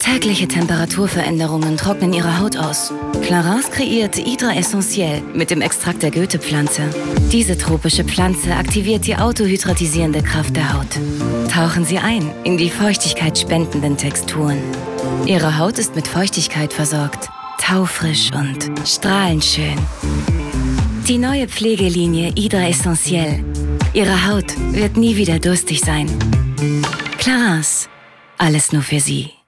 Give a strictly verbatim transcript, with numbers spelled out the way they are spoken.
Tägliche Temperaturveränderungen trocknen Ihre Haut aus. Clarins kreiert Hydra Essentiel mit dem Extrakt der Goethe-Pflanze. Diese tropische Pflanze aktiviert die autohydratisierende Kraft der Haut. Tauchen Sie ein in die feuchtigkeitsspendenden Texturen. Ihre Haut ist mit Feuchtigkeit versorgt, taufrisch und strahlend schön. Die neue Pflegelinie Hydra Essentiel. Ihre Haut wird nie wieder durstig sein. Clarins, alles nur für Sie.